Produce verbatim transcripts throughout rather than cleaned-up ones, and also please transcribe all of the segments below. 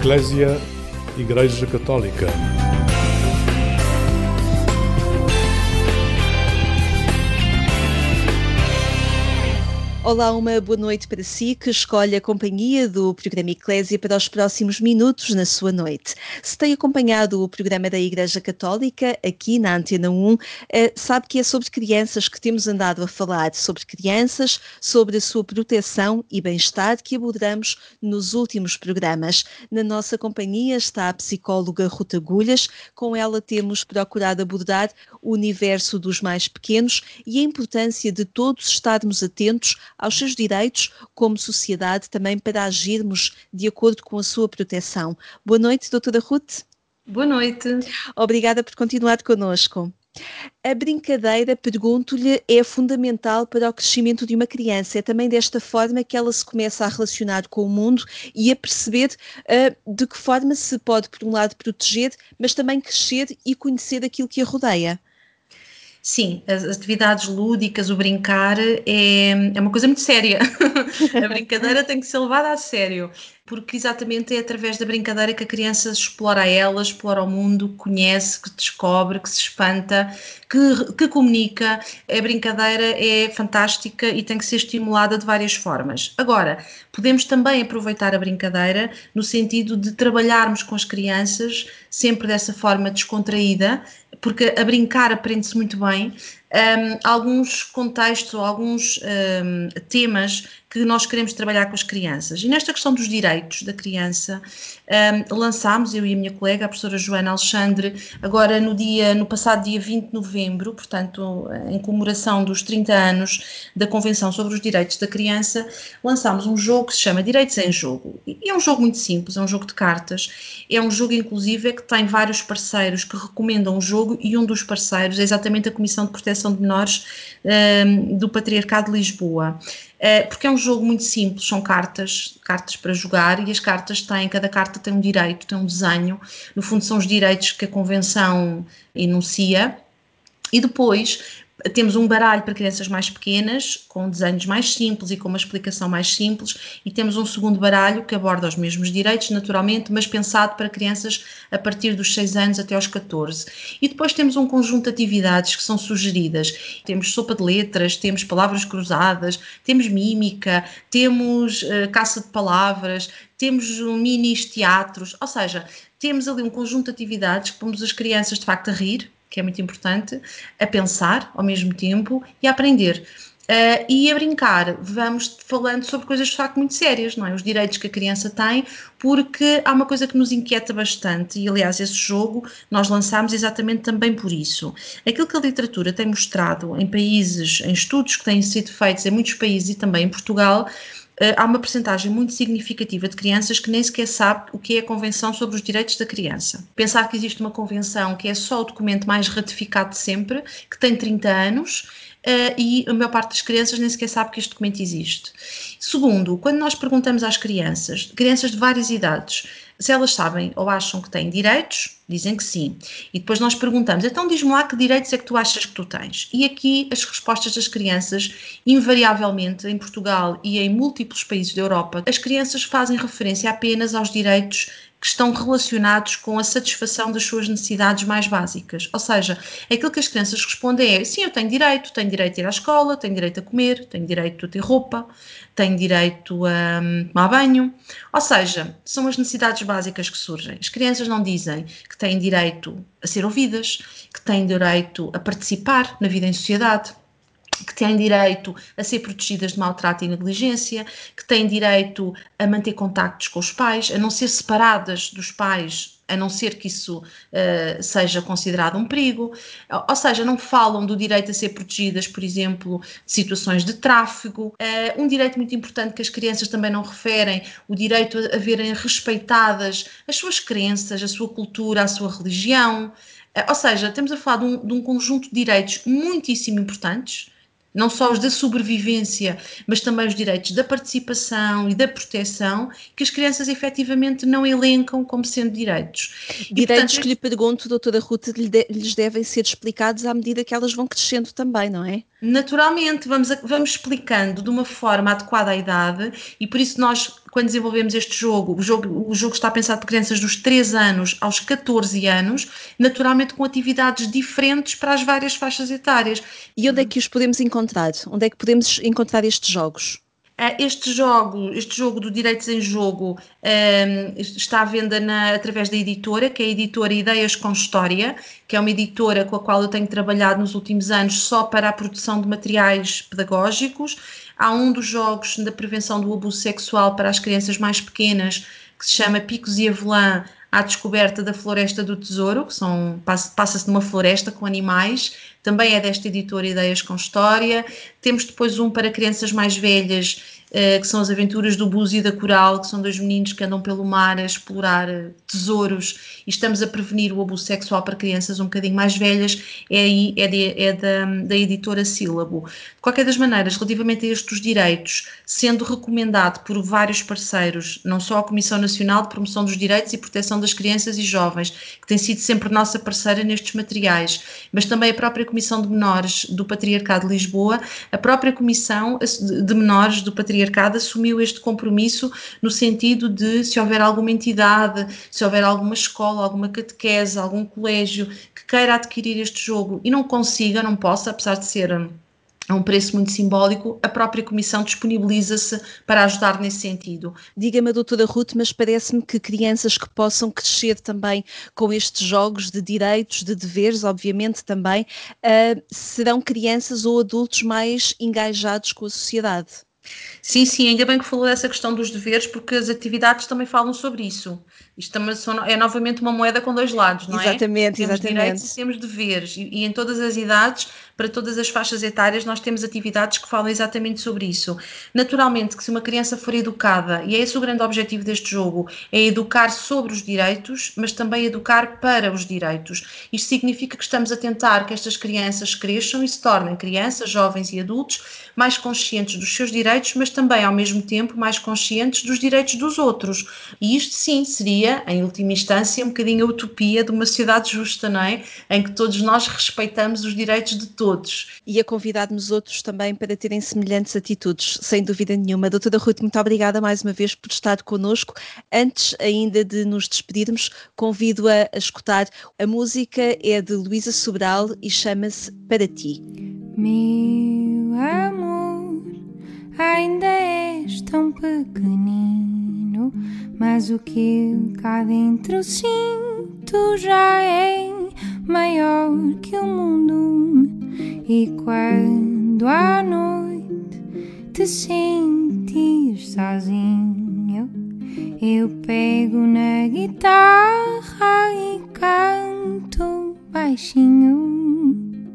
Eclésia, Igreja Católica. Olá, uma boa noite para si que escolhe a companhia do programa Eclésia para os próximos minutos na sua noite. Se tem acompanhado o programa da Igreja Católica aqui na Antena um, sabe que é sobre crianças que temos andado a falar, sobre crianças, sobre a sua proteção e bem-estar que abordamos nos últimos programas. Na nossa companhia está a psicóloga Ruth Agulhas, com ela temos procurado abordar o universo dos mais pequenos e a importância de todos estarmos atentos aos seus direitos como sociedade, também para agirmos de acordo com a sua proteção. Boa noite, doutora Ruth. Boa noite. Obrigada por continuar connosco. A brincadeira, pergunto-lhe, é fundamental para o crescimento de uma criança. É também desta forma que ela se começa a relacionar com o mundo e a perceber uh, de que forma se pode, por um lado, proteger, mas também crescer e conhecer aquilo que a rodeia. Sim, as atividades lúdicas, o brincar é, é uma coisa muito séria. A brincadeira tem que ser levada a sério, porque exatamente é através da brincadeira que a criança explora ela, explora o mundo, conhece, que descobre, que se espanta, que, que comunica. A brincadeira é fantástica e tem que ser estimulada de várias formas. Agora, podemos também aproveitar a brincadeira no sentido de trabalharmos com as crianças sempre dessa forma descontraída, porque a brincar aprende-se muito bem. Um, alguns contextos ou alguns um, temas que nós queremos trabalhar com as crianças. E nesta questão dos direitos da criança, um, lançámos, eu e a minha colega, a professora Joana Alexandre, agora no, dia, no passado dia vinte de novembro, portanto, em comemoração dos trinta anos da Convenção sobre os Direitos da Criança, lançámos um jogo que se chama Direitos em Jogo. E é um jogo muito simples, é um jogo de cartas, é um jogo inclusive que tem vários parceiros que recomendam o jogo e um dos parceiros é exatamente a Comissão de Proteção de Menores um, do Patriarcado de Lisboa. Uh, porque é um jogo muito simples, são cartas, cartas para jogar e as cartas têm, cada carta tem um direito, tem um desenho, no fundo são os direitos que a Convenção enuncia e depois temos um baralho para crianças mais pequenas, com desenhos mais simples e com uma explicação mais simples, e temos um segundo baralho que aborda os mesmos direitos, naturalmente, mas pensado para crianças a partir dos seis anos até aos catorze. E depois temos um conjunto de atividades que são sugeridas. Temos sopa de letras, temos palavras cruzadas, temos mímica, temos uh, caça de palavras, temos um, minis teatros, ou seja, temos ali um conjunto de atividades que pomos as crianças de facto a rir, que é muito importante, a pensar ao mesmo tempo e a aprender. Uh, e a brincar, vamos falando sobre coisas de facto muito sérias, não é? Os direitos que a criança tem, porque há uma coisa que nos inquieta bastante, e aliás esse jogo nós lançámos exatamente também por isso. Aquilo que a literatura tem mostrado em países, em estudos que têm sido feitos em muitos países e também em Portugal, Uh, há uma percentagem muito significativa de crianças que nem sequer sabe o que é a Convenção sobre os Direitos da Criança. Pensar que existe uma convenção que é só o documento mais ratificado de sempre, que tem trinta anos, uh, e a maior parte das crianças nem sequer sabe que este documento existe. Segundo, quando nós perguntamos às crianças, crianças de várias idades, se elas sabem ou acham que têm direitos, dizem que sim. E depois nós perguntamos, então diz-me lá que direitos é que tu achas que tu tens? E aqui as respostas das crianças, invariavelmente em Portugal e em múltiplos países da Europa, as crianças fazem referência apenas aos direitos que estão relacionados com a satisfação das suas necessidades mais básicas. Ou seja, aquilo que as crianças respondem é, sim, eu tenho direito, tenho direito a ir à escola, tenho direito a comer, tenho direito a ter roupa, tenho direito a tomar banho. Ou seja, são as necessidades básicas que surgem. As crianças não dizem que têm direito a ser ouvidas, que têm direito a participar na vida em sociedade, que têm direito a ser protegidas de maltrato e negligência, que têm direito a manter contactos com os pais, a não ser separadas dos pais, a não ser que isso uh, seja considerado um perigo. Ou seja, não falam do direito a ser protegidas, por exemplo, de situações de tráfico. Uh, um direito muito importante que as crianças também não referem, o direito a, a verem respeitadas as suas crenças, a sua cultura, a sua religião. Uh, ou seja, estamos a falar de um, de um conjunto de direitos muitíssimo importantes, não só os da sobrevivência, mas também os direitos da participação e da proteção, que as crianças efetivamente não elencam como sendo direitos. Direitos e, portanto, que lhe pergunto, doutora Ruth, lhes devem ser explicados à medida que elas vão crescendo também, não é? Naturalmente, vamos, vamos explicando de uma forma adequada à idade e por isso nós quando desenvolvemos este jogo, o jogo, o jogo está pensado para crianças dos três anos aos catorze anos, naturalmente com atividades diferentes para as várias faixas etárias. E onde é que os podemos encontrar? Onde é que podemos encontrar estes jogos? Este jogo, este jogo do Direitos em Jogo um, está à venda na, através da editora, que é a editora Ideias com História, que é uma editora com a qual eu tenho trabalhado nos últimos anos só para a produção de materiais pedagógicos. Há um dos jogos da prevenção do abuso sexual para as crianças mais pequenas, que se chama Picos e Avelã, à descoberta da Floresta do Tesouro, que são, passa-se numa floresta com animais, também é desta editora Ideias com História. Temos depois um para crianças mais velhas, uh, que são as Aventuras do Búzio e da Coral, que são dois meninos que andam pelo mar a explorar uh, tesouros, e estamos a prevenir o abuso sexual para crianças um bocadinho mais velhas, é, aí, é, de, é da, da editora Sílabo. De qualquer das maneiras, relativamente a estes direitos, sendo recomendado por vários parceiros, não só a Comissão Nacional de Promoção dos Direitos e Proteção das Crianças e Jovens, que tem sido sempre nossa parceira nestes materiais, mas também a própria Comissão de Menores do Patriarcado de Lisboa, a própria Comissão de Menores do Patriarcado assumiu este compromisso no sentido de, se houver alguma entidade, se houver alguma escola, alguma catequese, algum colégio que queira adquirir este jogo e não consiga, não possa, apesar de ser a um preço muito simbólico, a própria Comissão disponibiliza-se para ajudar nesse sentido. Diga-me, doutora Ruth, mas parece-me que crianças que possam crescer também com estes jogos de direitos, de deveres, obviamente também, uh, serão crianças ou adultos mais engajados com a sociedade. Sim, sim, ainda bem que falou dessa questão dos deveres, porque as atividades também falam sobre isso. Isto também é novamente uma moeda com dois lados, não é? Exatamente, temos exatamente. Temos direitos e temos deveres, e, e em todas as idades, para todas as faixas etárias, nós temos atividades que falam exatamente sobre isso. Naturalmente que se uma criança for educada, e é esse o grande objetivo deste jogo, é educar sobre os direitos, mas também educar para os direitos. Isto significa que estamos a tentar que estas crianças cresçam e se tornem crianças, jovens e adultos mais conscientes dos seus direitos, mas também ao mesmo tempo mais conscientes dos direitos dos outros. E isto sim seria, em última instância, um bocadinho a utopia de uma sociedade justa, não é? Em que todos nós respeitamos os direitos de todos. E a convidar-nos outros também para terem semelhantes atitudes, sem dúvida nenhuma. Doutora Ruth, muito obrigada mais uma vez por estar connosco. Antes ainda de nos despedirmos, convido-a a escutar. A música é de Luísa Sobral e chama-se Para Ti. Meu amor, ainda és tão pequenino, mas o que eu cá dentro sinto já é maior que o mundo. E quando à noite te sentires sozinho, eu pego na guitarra e canto baixinho.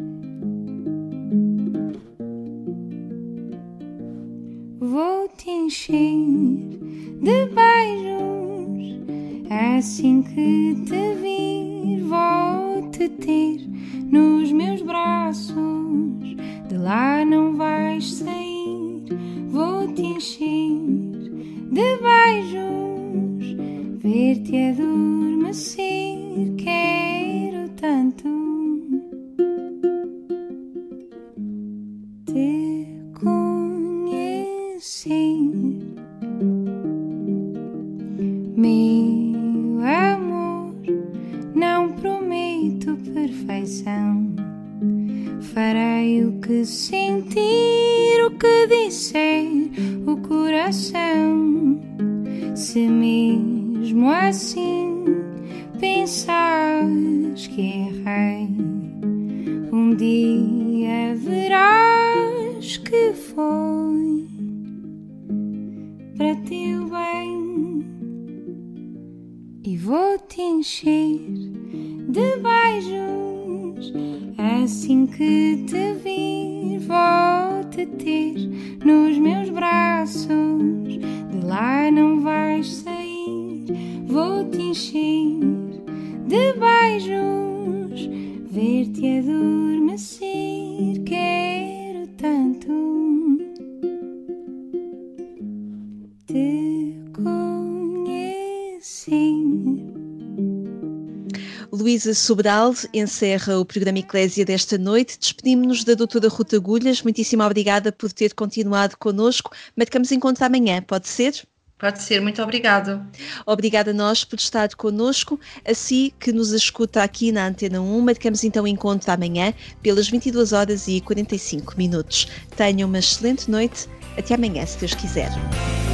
Vou-te encher de beijos, assim que te vir vou-te ter nos meus braços, de lá não vais sair. Vou-te encher de beijos, ver-te adormecer, quero tanto te conhecer. Meu amor, não prometo perfeição, farei o que sentir, o que disser o coração. Se mesmo assim pensares que errei, um dia verás que foi para teu bem. E vou-te encher de beijos, assim que te vir vou-te ter nos meus braços, de lá não vais sair. Vou-te encher de beijos, ver-te adormecer, quero tanto te conhecer. Luísa Sobral encerra o programa Eclésia desta noite. Despedimos-nos da doutora Ruth Agulhas. Muitíssimo obrigada por ter continuado connosco. Marcamos encontro amanhã, pode ser? Pode ser, muito obrigado. Obrigada a nós por estar connosco. Assim que nos escuta aqui na Antena um, marcamos então encontro amanhã pelas vinte e duas horas e quarenta e cinco minutos. Tenha uma excelente noite. Até amanhã, se Deus quiser.